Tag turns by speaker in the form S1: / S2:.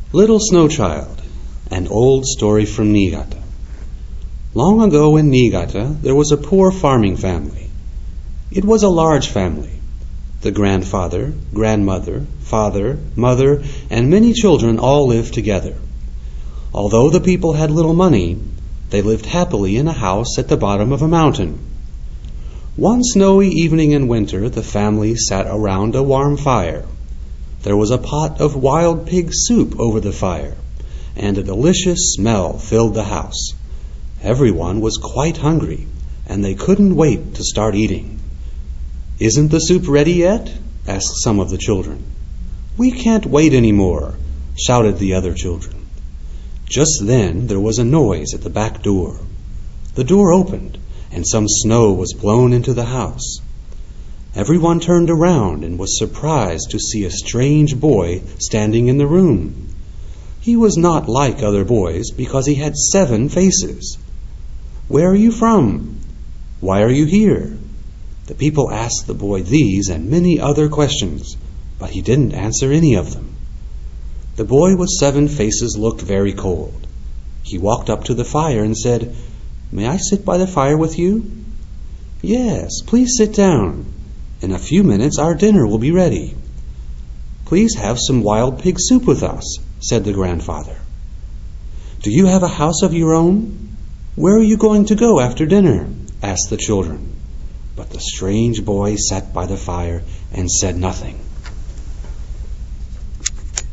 S1: Little Snow Child, an old story from Niigata. Long ago in Niigata, there was a poor farming family. It was a large family. The grandfather, grandmother, father, mother, and many children all lived together. Although the people had little money, they lived happily in a house at the bottom of a mountain. One snowy evening in winter, the family sat around a warm fire. There was a pot of wild pig soup over the fire, and a delicious smell filled the house. Everyone was quite hungry, and they couldn't wait to start eating. "Isn't the soup ready yet?" asked some of the children. "We can't wait any more," shouted the other children. Just then there was a noise at the back door. The door opened, and some snow was blown into the house. Everyone turned around and was surprised to see a strange boy standing in the room. He was not like other boys because he had 7 faces. "Where are you from? Why are you here?" The people asked the boy these and many other questions, but he didn't answer any of them. The boy with 7 faces looked very cold. He walked up to the fire and said, "May I sit by the fire with you?" "Yes, please sit down. In a few minutes our dinner will be ready." "Please have some wild pig soup with us," said the grandfather. "Do you have a house of your own? Where are you going to go after dinner?" asked the children. But the strange boy sat by the fire and said nothing.